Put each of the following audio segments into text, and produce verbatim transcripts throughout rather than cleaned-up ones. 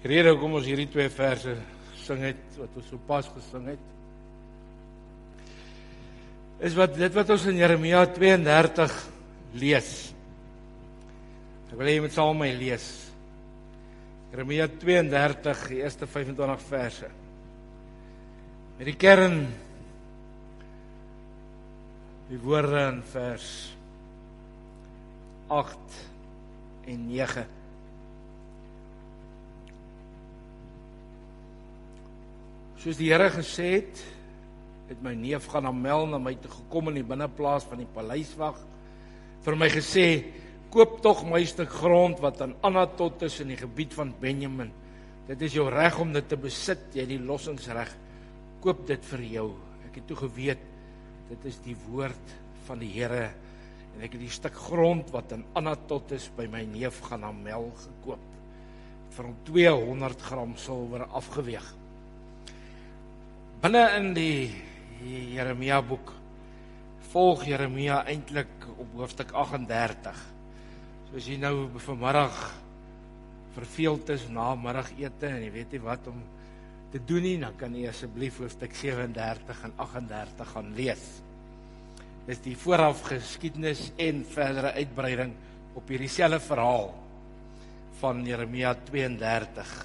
Die rede hoekom ons hierdie twee verse sing het, wat ons so pas gesing het, is wat dit wat ons in Jeremia tweeëndertig lees. Ek wil hê jy moet saam met my lees. Jeremia tweeëndertig, die eerste vyfentwintig verse. Met die kern, die woorde in vers agt en nege. Soos die Here gesê het, het my neef gaan Amel na my toe gekom in die binneplaas van die paleiswag, vir my gesê, koop tog my stuk grond wat aan Anatot is in die gebied van Benjamin. Dit is jou reg om dit te besit, jy die lossingsreg. Koop dit vir jou. Ek het toe geweet, dit is die woord van die Here, en ek het die stuk grond wat aan Anatot is by my neef gaan Amel gekoop. Vir hom tweehonderd gram silwer afgeweeg. Binne in die Jeremia boek volg Jeremia eintlik op hoofstuk agt en dertig. So as jy nou vanmiddag verveeld is na middagete en jy weet nie wat om te doen nie, dan kan jy asseblief hoofstuk sewe en dertig en agt en dertig gaan lees. Dis die vooraf geskiedenis en verdere uitbreiding op hierdie selfe verhaal van Jeremia tweeëndertig.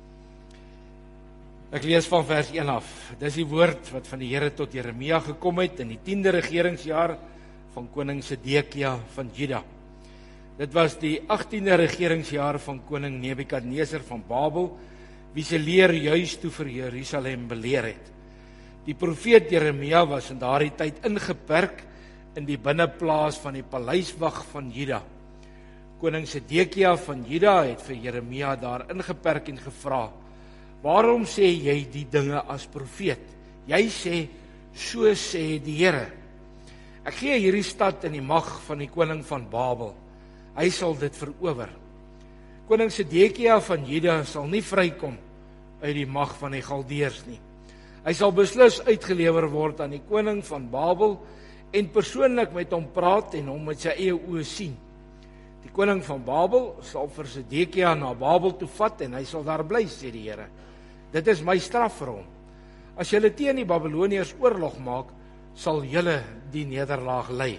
Ek lees van vers een af. Dis die woord wat van die Here tot Jeremia gekom het in die tiende regeringsjaar van koning Sedekia van Juda. Dit was die agtiende regeringsjaar van koning Nebukadneser van Babel, wie se leer juis toe vir Jerusalem beleer het. Die profeet Jeremia was in daardie tyd ingeperk in die binneplaas van die paleiswag van Juda. Koning Sedekia van Juda het vir Jeremia daar ingeperk en gevra, waarom sê jy die dinge as profeet? Jy sê, so sê die Here. Ek gee hierdie stad in die mag van die koning van Babel. Hy sal dit verower. Koning Sedekia van Juda sal nie vrykom uit die mag van die Galdeërs nie. Hy sal beslis uitgelewer word aan die koning van Babel en persoonlik met hom praat en hom met sy eie oë sien. Die koning van Babel sal vir Sedekia na Babel toe vat en hy sal daar bly, sê die Here. Dit is my straf vir hom. As julle teen die Babiloniërs oorlog maak, sal julle die nederlaag ly.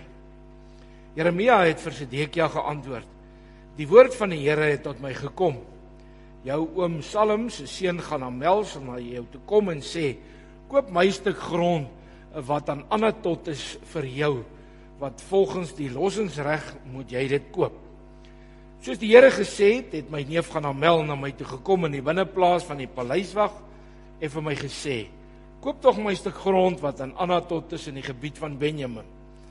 Jeremia het vir Sedekia geantwoord, die woord van die Here het tot my gekom. Jou oom Salm se seun gaan Amel sal na jou toe kom en sê, koop my stuk grond wat aan Anatot is vir jou, wat volgens die lossingsreg moet jy dit koop. Soos die Here gesê het, het my neef gaan Amel na my toe gekom in die binneplaas van die paleiswag en vir my gesê, koop tog my stuk grond wat aan Anatot is in die gebied van Benjamin.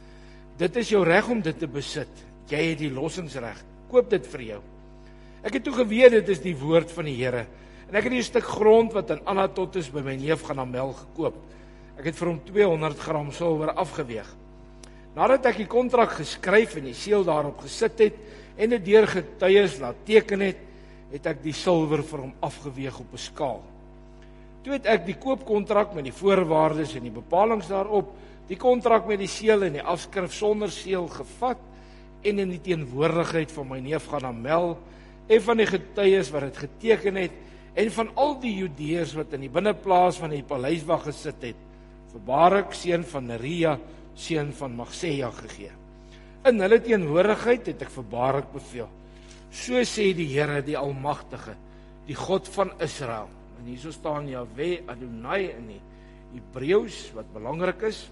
Dit is jou reg om dit te besit, jy het die lossingsreg, koop dit vir jou. Ek het toe geweet, dit is die woord van die Here, en ek het die stuk grond wat aan Anatot is by my neef gaan Amel gekoop. Ek het vir hom tweehonderd gram silwer afgeweeg. Nadat ek die kontrak geskryf en die seël daarop gesit het, en dit deur getuies laat teken het, het ek die silwer vir hom afgeweeg op 'n skaal. Toe het ek die koopkontrak met die voorwaardes en die bepalinge daarop, die kontrak met die seël en die afskrif sonder seël gevat, en in die teenwoordigheid van my neef gaan Amel, en van die getuies wat dit geteken het, en van al die Judeërs wat in die binneplaas van die paleiswag gesit het, vir Barak, seun van Neria, seun van Magseja gegee. In hulle teenwoordigheid het ek vir Barak beveel, so sê die Here die Almagtige, die God van Israel. En hier so staan Jahwe Adonai in die Hebreëus, wat belangrik is.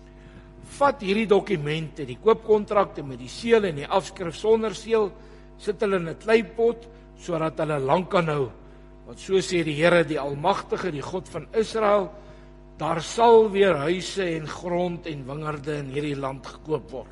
Vat hierdie dokumente, die koopkontrakte met die seël en die afskrif sonder seël, sit hulle in 'n kleipot, sodat hulle lank kan hou. Want so sê die Here die Almagtige, die God van Israel, daar sal weer huise en grond en wingerde in hierdie land gekoop word.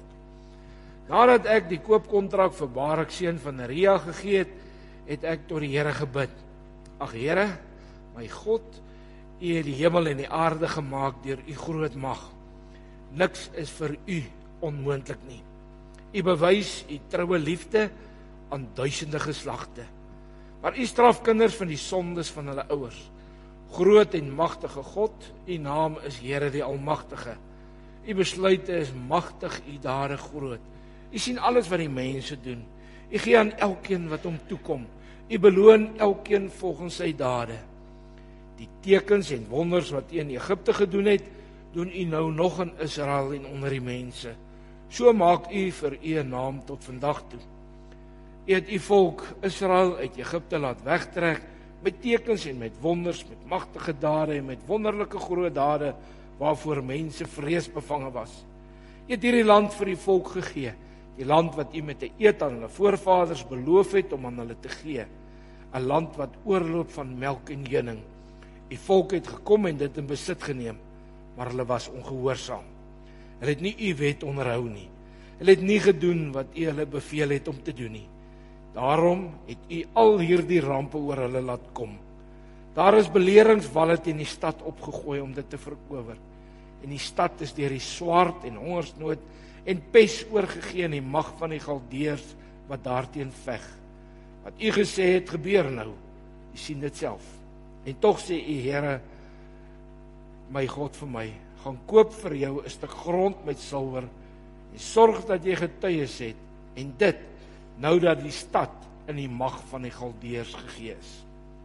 Nadat ek die koopkontrak vir Barak seun van Neria gegee het, het ek tot die Here gebid. Ag Here, my God, U het die hemel en die aarde gemaak deur U groot mag. Niks is vir U onmoontlik nie. U bewys U troue liefde aan duisende geslagte. Maar U straf kinders van die sondes van hulle ouers. Groot en magtige God, U naam is Here die Almagtige. U besluite is magtig, U dade groot. U sien alles wat die mense doen. U gee aan elkeen wat hom toekom. U beloon elkeen volgens sy dade. Die tekens en wonders wat u in Egipte gedoen het, doen u nou nog in Israel en onder die mense. So maak u vir u 'n naam tot vandag toe. U het u volk Israel uit Egipte laat wegtrek met tekens en met wonders, met magtige dade en met wonderlike groot dade waarvoor mense vreesbevange was. U het hierdie land vir die volk gegee, die land wat u met 'n eed aan hulle voorvaders beloof het om aan hulle te gee, 'n land wat oorloop van melk en honing. Die volk het gekom en dit in besit geneem, maar hulle was ongehoorsaam. Hulle het nie u wet onderhou nie. Hulle het nie gedoen wat u hulle beveel het om te doen nie. Daarom het u al hierdie rampe oor hulle laat kom. Daar is beleringswalle teen die stad opgegooi om dit te verower. En die stad is deur die swaard en hongersnood en pes oorgegee in die mag van die Galdeërs wat daarteen veg. Wat u gesê het gebeur nou. U sien dit self. En tog sê u, Here, my God vir my, gaan koop vir jou 'n stuk grond met silwer en sorg dat jy getuies het en dit nou dat die stad in die mag van die Galdeërs gegee is.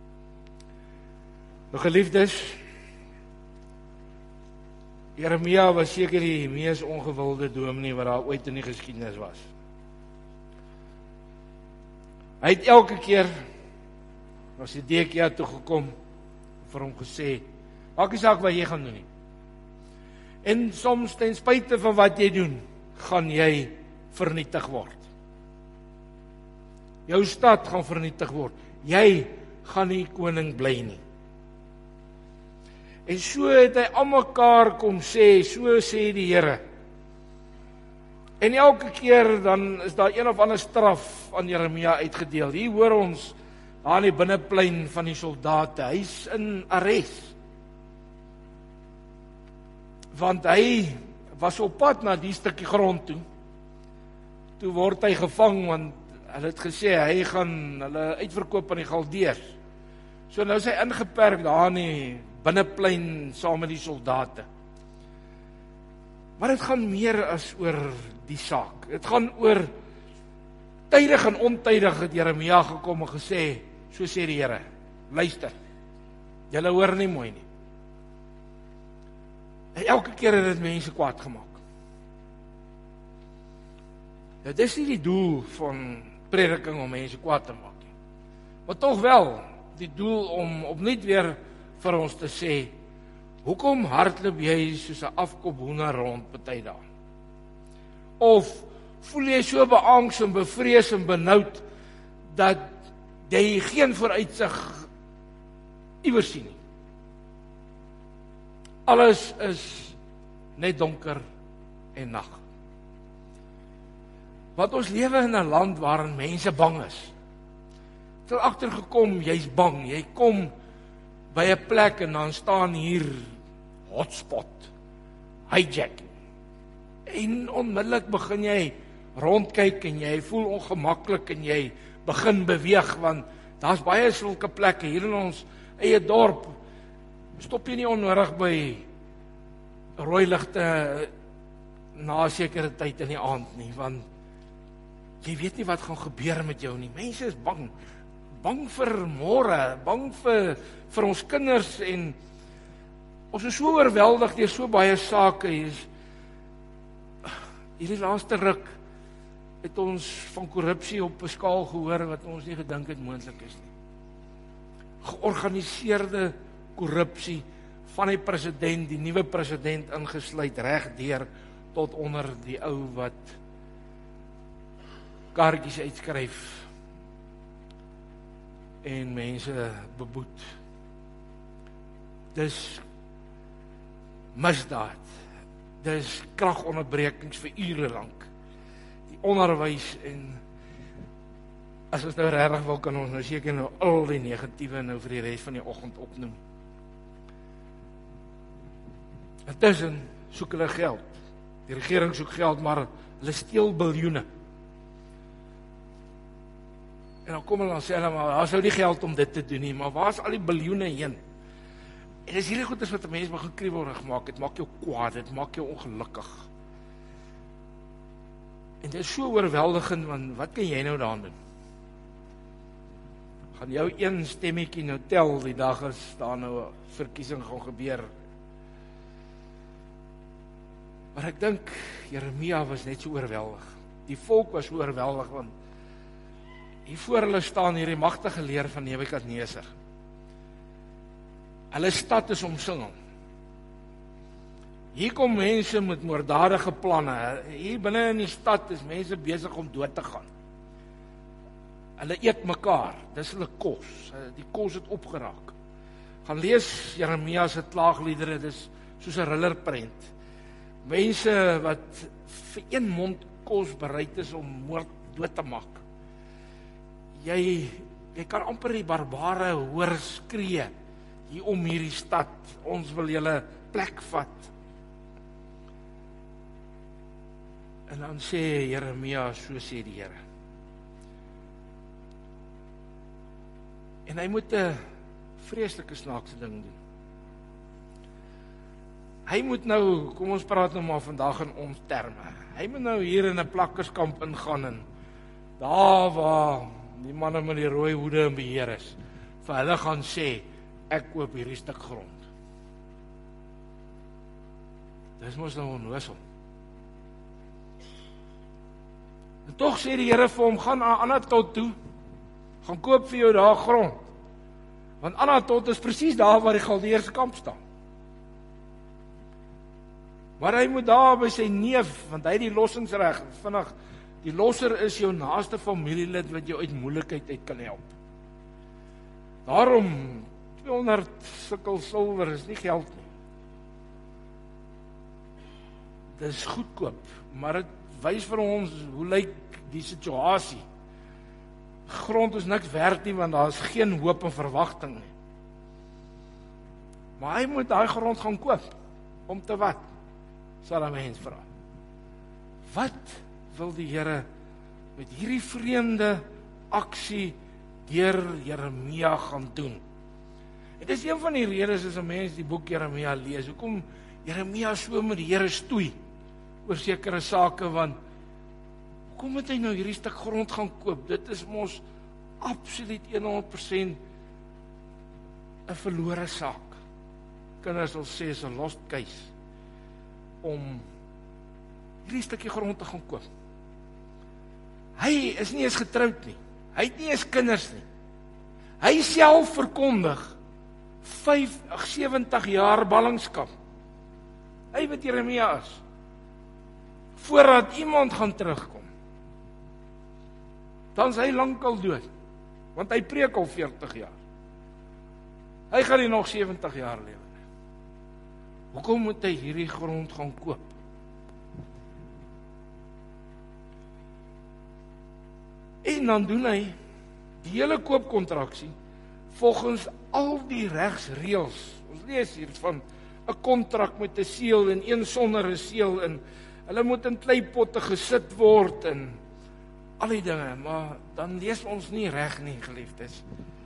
Nou geliefdes, Jeremia was seker die mees ongewilde dominee wat daar ooit in die geskiedenis was. Hy het elke keer na Sedekia toe gekom vir hom gesê, maak nie saak wat jy gaan doen nie. En soms ten spyte van wat jy doen, gaan jy vernietig word. Jou stad gaan vernietig word. Jy gaan nie koning bly nie. En so het hy almekaar kom sê, so sê die Here. En elke keer dan is daar een of ander straf aan Jeremia uitgedeel. Hier hoor ons daar in die binneplein van die soldate, hy's in arrest. Want hy was op pad na die stukkie grond toe. Toe word hy gevang, want hulle het gesê, hy gaan hulle uitverkoop aan die Galdeërs. So nou is hy ingeperk daar in die binneplein saam met die soldate. Maar dit gaan meer as oor die saak. Dit gaan oor tydig en ontydig het Jeremia gekom en gesê, so sê die Here, luister, julle hoor nie mooi nie. En elke keer het dit mense kwaad gemaak. Dit is nie die doel van prediking om mense kwaad te maak nie. Maar tog wel die doel om opnuut weer vir ons te sê, hoekom hardloop jy soos 'n afkop hoender rond party daar? Of voel jy so beangs en bevrees en benoud dat jy geen vooruitsig iewers sien nie? Alles is net donker en nag. Want ons lewe in 'n land waarin mense bang is. Het al agtergekom, jy's bang, jy kom by 'n plek en dan staan hier hotspot, hijacking. En onmiddellik begin jy rondkyk en jy voel ongemaklik en jy begin beweeg, want daar's baie sulke plekke hier in ons eie dorp. Stop jy nie onnodig by rooi ligte na 'n sekere tyd in die aand nie, want jy weet nie wat gaan gebeur met jou nie. Mense is bang. Bang vir môre, bang vir vir ons kinders en ons is so oorweldig deur so baie sake. Hierdie laaste ruk het ons van korrupsie op 'n skaal gehoor wat ons nie gedink het moontlik is nie. Georganiseerde korrupsie van die president, die nuwe president ingesluit reg deur tot onder die ou wat kaartjies uitskryf en mense beboet. Dis misdaad. Dis kragonderbrekings vir ure lank. Die onderwys en as ons nou regtig wil kan ons nou seker nou al die negatiewe nou vir die res van die oggend opnoem. Intussen soek hulle geld. Die regering soek geld, maar hulle steel biljoene. En dan kom hulle en sê hulle, maar daar sou die geld om dit te doen nie, maar waar is al die biljoene heen? En dis hierdie goeders wat 'n mens begin kriebelrig maak, dit maak jou kwaad, dit maak jou ongelukkig. En dit is so oorweldigend, want wat kan jy nou daaraan doen? gaan jou een stemmetjie nou tel die dag as daar nou 'n verkiesing gaan gebeur. Maar ek dink Jeremia was net so oorweldig. Die volk was so oorweldig want hier voor hulle staan hierdie magtige leer van Nebukadneser. Hulle stad is omsingel. Hier kom mense met moorddadige planne. Hier binne in die stad is mense besig om dood te gaan. Hulle eet mekaar, dis hulle kos. Die kos het opgeraak. Gaan lees Jeremia se klaagliedere, dis soos 'n rillerprent. Mense wat vir een mond kos bereid is om moord dood te maak. Jy, jy kan amper die barbare hoor skree hier om hierdie stad. Ons wil julle plek vat. En dan sê Jeremia, so sê die Here. En hy moet 'n vreeslike snaakse ding doen. Hy moet nou, kom ons praat nou maar vandag in ons terme. Hy moet nou hier in 'n plakkerskamp ingaan en daar waar die manne met die rooi hoede in beheer is, vir hulle gaan sê, ek koop hierdie stuk grond. Dis mos nou onnoosel. En tog sê die Here vir hom, gaan aan Anatot toe, gaan koop vir jou daar grond. Want Anatot is presies daar waar die Galdeërs kamp staan. Maar hy moet daar by sy neef, want hy het die lossingsreg, vinnig, die losser is jou naaste familielid wat jou uit moeilikheid uit kan help. Daarom, tweehonderd sikkel silwer is nie geld nie. Dis goedkoop, maar dit wys vir ons, hoe lyk die situasie. Grond is niks werd nie, want daar is geen hoop en verwagting nie. Maar hy moet daai grond gaan koop, om te wat? Sal 'n mens vra. Wat wil die Here met hierdie vreemde aksie deur Jeremia gaan doen? Dit is een van die redes as 'n mens die boek Jeremia lees, hoekom Jeremia so met die Here stoei oor sekere sake, want hoekom moet hy nou hierdie stuk grond gaan koop? Dit is mos absoluut honderd persent 'n verlore saak. Kinders sal sê is 'n lost case om hierdie stukkie grond te gaan koop. Hy is nie eens getroud nie. Hy het nie eens kinders nie. Hy self verkondig vyf, sewentig jaar ballingskap. Hy weet Jeremia is. Voordat iemand gaan terugkom. Dan is hy lankal dood. Want hy preek al veertig jaar. Hy gaan nie nog sewentig jaar lewe. Hoekom moet hy hierdie grond gaan koop? En dan doen hy die hele koopkontraksie volgens al die regsreëls. Ons lees hier van 'n kontrak met 'n seël en een sonder 'n seël en hulle moet in kleipotte gesit word en al die dinge, maar dan lees ons nie reg nie, geliefdes.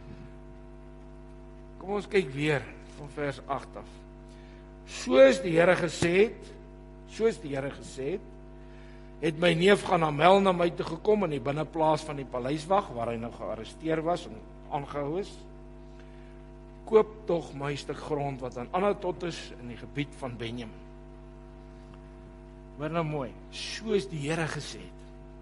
Kom ons kyk weer van vers agt af. Soos die Here gesê het, soos die Here gesê het, het my neef gaan Hamel na my toe gekom in die binneplaas van die paleiswag waar hy nou gearresteer was en aangehou is. Koop tog my stuk grond wat aan Anatot is in die gebied van Benjamin. Hoor nou mooi, soos die Here gesê het.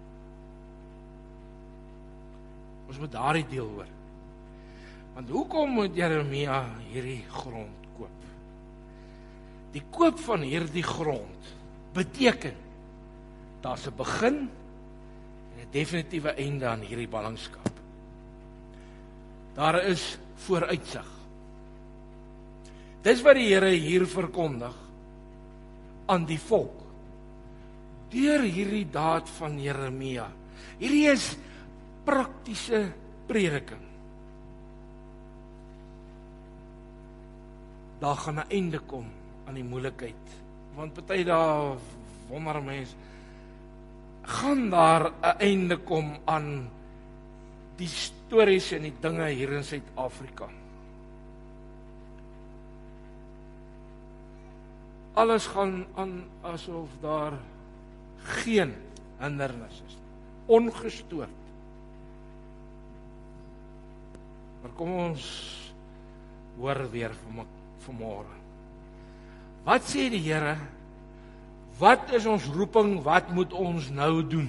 Ons moet daardie deel hoor. Want hoekom moet Jeremia hierdie grond koop? Die koop van hierdie grond beteken daar's 'n begin en 'n definitiewe einde aan hierdie ballingskap. Daar is vooruitsig. Dis wat die Here hier verkondig aan die volk. Deur hierdie daad van Jeremia. Hierdie is praktiese prediking. Daar gaan 'n einde kom aan die moeilikheid. Want party daar wonder mense, gaan daar 'n einde kom aan die stories en die dinge hier in Suid-Afrika? Alles gaan aan asof daar geen hindernis is. Ongestoord. kom ons hoor weer vanmôre. Wat sê die Here? Wat is ons roeping? Wat moet ons nou doen?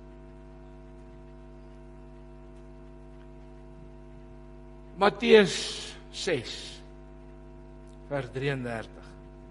Matteus ses, vers drieëndertig.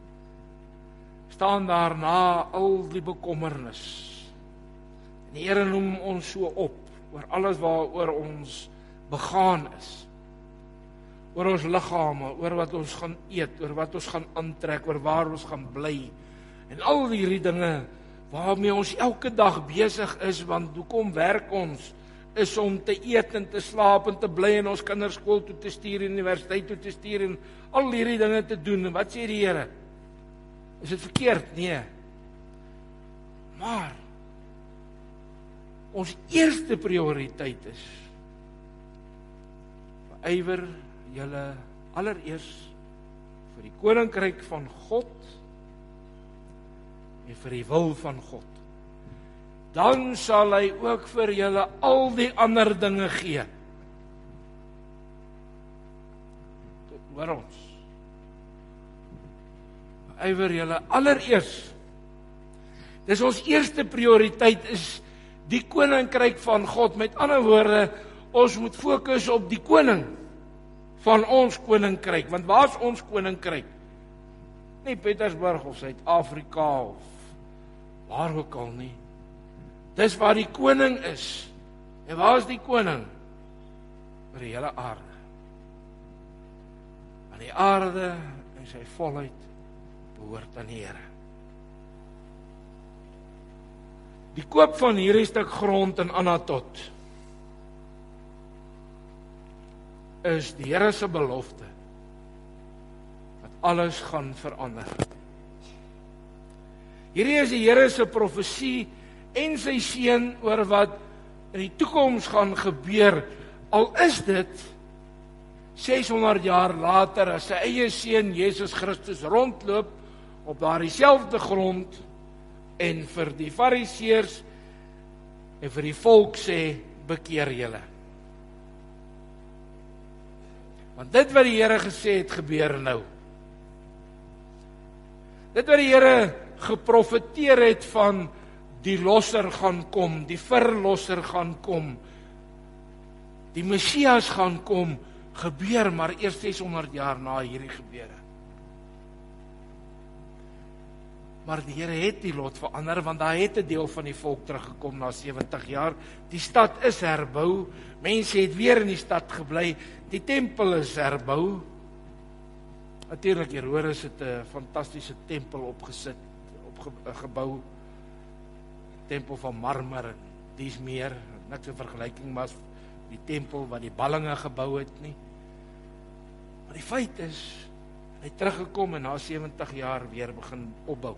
Staan daarna al die bekommernis. En die Here noem ons so op oor alles waaroor ons begaan is. Oor ons liggame, oor wat ons gaan eet, oor wat ons gaan aantrek, oor waar ons gaan bly. En al hierdie dinge waarmee ons elke dag besig is, want hoekom werk ons? Is om te eet en te slaap en te bly en ons kinders skool toe te stuur, universiteit toe te stuur en al hierdie dinge te doen. En wat sê die Here? Is dit verkeerd? Nee. Maar ons eerste prioriteit is ywer julle allereers vir die koninkryk van God en vir die wil van God. Dan sal hy ook vir julle al die ander dinge gee. Hoor ons. Ywer julle allereers. Dis ons eerste prioriteit is die koninkryk van God. Met ander woorde, ons moet fokus op die koning van ons koninkryk. Want waar is ons koninkryk? Nie Petersburg of Suid-Afrika of waar ook al nie. Dis waar die koning is. En waar is die koning? Oor die hele aarde. Aan die aarde en sy volheid behoort aan die Here. Die koop van hierdie stuk grond in Anatot is die Here se belofte dat alles gaan verander. Hierdie is die Here se profesie en sy seën oor wat in die toekoms gaan gebeur, al is dit ses honderd jaar later as sy eie seun Jesus Christus rondloop op daardie selfde grond en vir die fariseërs en vir die volk sê, bekeer julle. Want dit wat die Here gesê het, gebeur nou. Dit wat die Here geprofeteer het van die losser gaan kom, die verlosser gaan kom, die Messias gaan kom, gebeur maar eers ses honderd jaar na hierdie gebeure. Maar die Here het die lot verander, want daar het 'n deel van die volk teruggekom na sewentig jaar. Die stad is herbou, mense het weer in die stad gebly, die tempel is herbou. Natuurlik, Herodes het 'n fantastiese tempel opgesit, opgebou, tempel van marmer, dis meer, niks in vergelyking maar die tempel wat die ballinge gebou het nie. Maar die feit is, hy het teruggekom en na sewentig jaar weer begin opbou.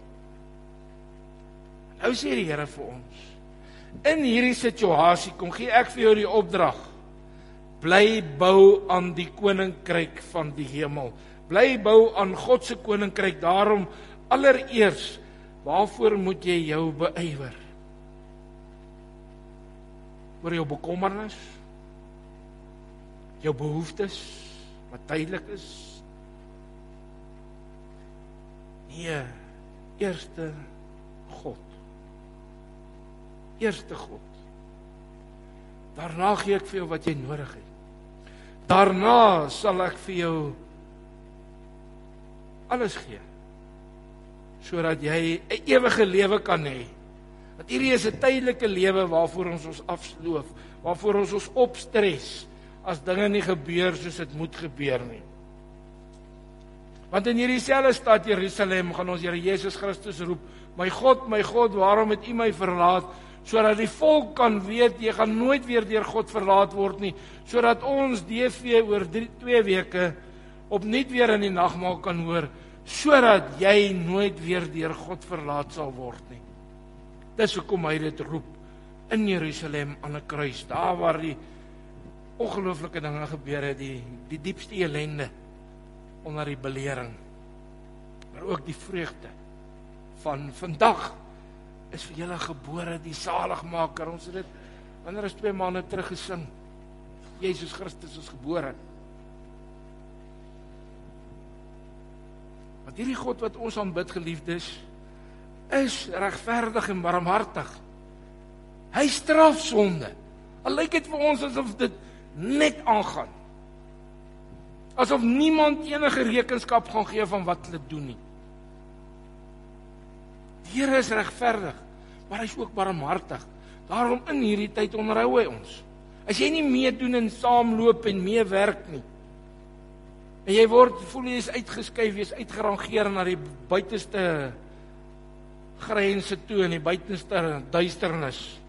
Nou sê die Here vir ons, in hierdie situasie, kom gee ek vir jou die opdrag, bly bou aan die koninkryk van die hemel, bly bou aan God se koninkryk, daarom allereers, waarvoor moet jy jou beywer? Oor jou bekommernis, jou behoeftes, wat tydelik is? Nee, eerste God. Eerste God. Daarna gee ek vir jou wat jy nodig het. Daarna sal ek vir jou alles gee, sodat jy 'n ewige lewe kan hê. Want hierdie is 'n tydelike lewe waarvoor ons ons afsloof, waarvoor ons ons opstres, as dinge nie gebeur soos dit moet gebeur nie. Want in hierdie selfde stad Jerusalem gaan ons Here Jesus Christus roep, my God, my God, waarom het U my verlaat? Sodat die volk kan weet, jy gaan nooit weer deur God verlaat word nie, sodat ons D V oor drie, twee weke opnuut weer in die nagmaal kan hoor, sodat jy nooit weer deur God verlaat sal word nie. Dis hoekom hy dit roep in Jerusalem aan 'n kruis, daar waar die ongelooflike dinge gebeur het, die, die diepste ellende onder die belering, maar ook die vreugde van vandag is vir julle gebore die zaligmaker. Ons het dit, wanneer is twee maande terug gesing, Jesus Christus is gebore. Want hierdie God wat ons aanbid, geliefdes, is regverdig en barmhartig. Hy straf sonde. Al lyk dit vir ons asof dit net aangaan. Asof niemand enige rekenskap gaan gee van wat hulle doen nie. Die Here is regverdig, maar hy is ook barmhartig. Daarom in hierdie tyd onderhou hy ons. As jy nie meedoen en saamloop en meewerk nie, en jy word, voel jy is uitgeskuif, jy is uitgerangeer na die buitenste grense toe, en die buitenste duisternis.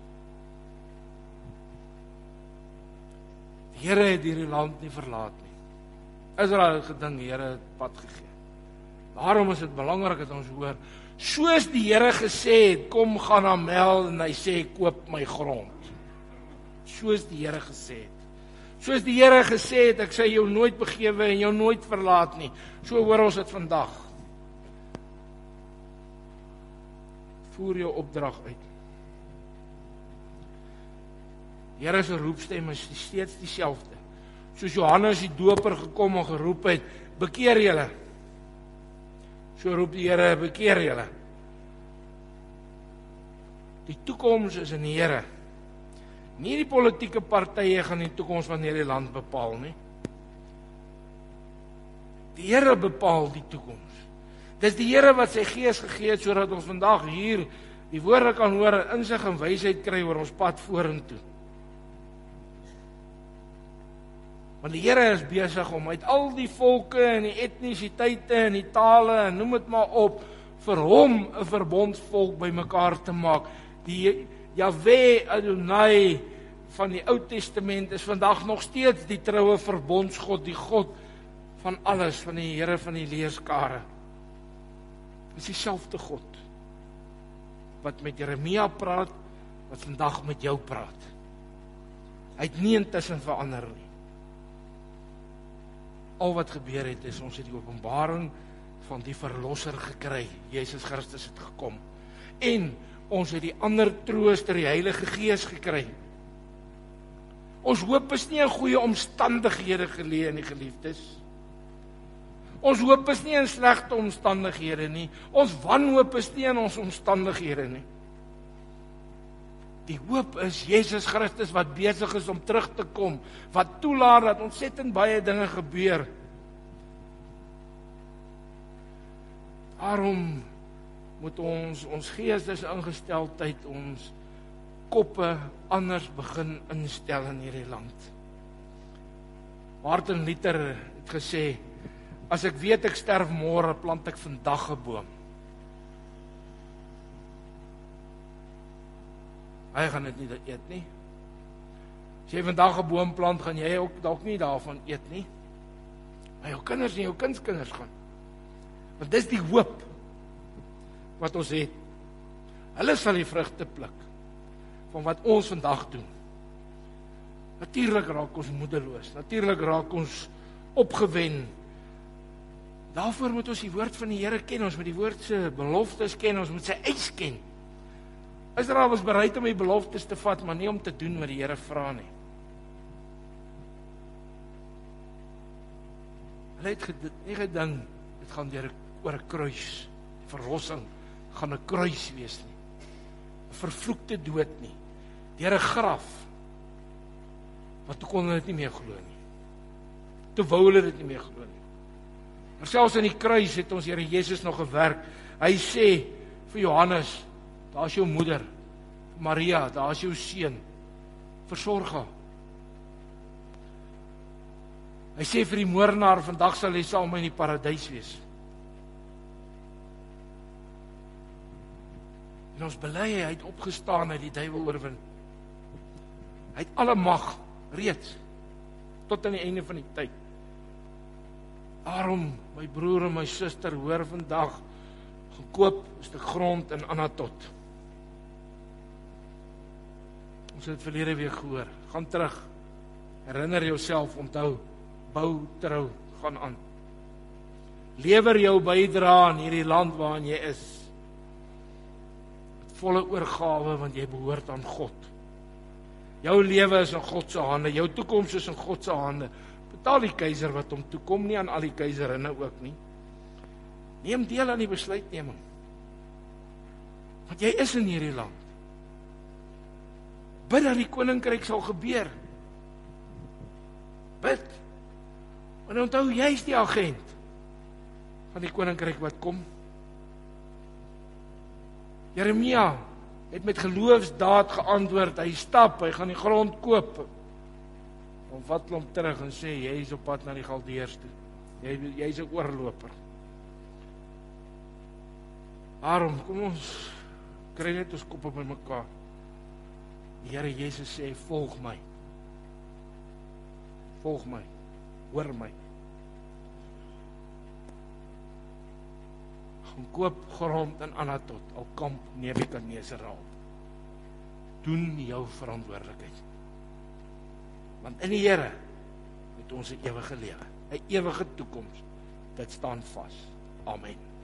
Die Here het hierdie land nie verlaat nie. Israel het gedink, die Here het pad gegee. Daarom is dit belangrik dat ons hoor, soos die Here gesê het, kom gaan na Mel, en hy sê, koop my grond. Soos die Here gesê het. Soos die Here gesê het, ek sê jou nooit begewe en jou nooit verlaat nie. So hoor ons dit vandag. Voer jou opdrag uit. Die Here se roepstem is steeds dieselfde. Soos Johannes die doper gekom en geroep het, bekeer julle. So roep die Here, bekeer julle. Die toekoms is in die Here. Nie die politieke partye gaan die toekoms van hierdie land bepaal nie. Die Here bepaal die toekoms. Dis die Here wat sy gees gegee het, sodat ons vandag hier die woorde kan hoor en insig en wysheid kry oor ons pad vorentoe. Want die Here is besig om uit al die volke en die etnisiteite en die tale en noem dit maar op, vir hom 'n verbondsvolk bymekaar te maak. Die Jahwe Adonai van die Ou Testament is vandag nog steeds die troue verbondsgod, die God van alles, van die Here van die leerskare. Dis dieselfde God wat met Jeremia praat, wat vandag met jou praat. Hy het nie intussen verander nie. Al wat gebeur het, is ons het die openbaring van die verlosser gekry. Jesus Christus het gekom. En ons het die ander trooster, die Heilige Gees gekry. Ons hoop is nie in goeie omstandighede geleë nie, geliefdes. Ons hoop is nie in slegte omstandighede nie. Ons wanhoop is nie in ons omstandighede nie. Die hoop is Jesus Christus wat besig is om terug te kom, wat toelaat dat ontsettend baie dinge gebeur. Daarom moet ons, ons geestesingesteldheid, ons koppe anders begin instel in hierdie land. Martin Luther het gesê, as ek weet ek sterf môre, plant ek vandag 'n boom. Hy gaan dit nie eet nie. As jy vandag 'n boom plant, gaan jy ook dalk nie daarvan eet nie. Maar jou kinders en jou kindskinders gaan. Want dis die hoop wat ons het. Hulle sal die vrugte pluk van wat ons vandag doen. Natuurlik raak ons moedeloos. Natuurlik raak ons opgewen. Daarvoor moet ons die woord van die Here ken. Ons moet die woord se beloftes ken. Ons moet sy eis ken. Israel was bereid om die beloftes te vat, maar nie om te doen wat die Here vra nie. Hulle het ged- nie gedink, dit gaan deur oor 'n kruis, verlossing, gaan 'n kruis wees nie. 'n Vervloekte dood nie. Deur 'n graf. Want toe kon hulle dit nie meer glo nie. Toe wou hulle dit nie meer glo nie. Maar selfs in die kruis het ons Here Jesus nog gewerk. Hy sê vir Johannes, daar is jou moeder, Maria, daar is jou seun, versorg haar. Hy sê vir die moordenaar, vandag sal hy saam in die paradys wees. En ons bely, hy het opgestaan uit die duiwel oorwin. Hy het alle mag reeds, tot aan die einde van die tyd. Daarom, my broer en my suster, hoor vandag, gekoop is die grond in Anatot. Ons het verlede week gehoor, gaan terug, herinner jouself, onthou, bou trou, gaan aan. Lewer jou bydra in hierdie land waarin jy is. Met volle oorgawe, want jy behoort aan God. Jou lewe is in God se hande, jou toekoms is in God se hande. Betaal die keiser wat hom toekom, nie aan al die keiserinne ook nie. Neem deel aan die besluitneming. Want jy is in hierdie land. Bid dat die koninkryk sal gebeur. Bid. En onthou, jy is die agent van die koninkryk wat kom. Jeremia het met geloofsdaad geantwoord, hy stap, hy gaan die grond koop. Dan vat hom terug en sê, jy is op pad na die Galdeërs toe. Jy, jy is 'n oorloper. Daarom, kom ons kry net ons koppe by mekaar. Die Here Jesus sê, volg my. Volg my. Hoor my. Gaan koop grond in Anatot, al kamp Nebukadneser raap. Doen jou verantwoordelikheid. Want in die Here het ons 'n ewige lewe, 'n ewige toekoms. Dit staan vas. Amen.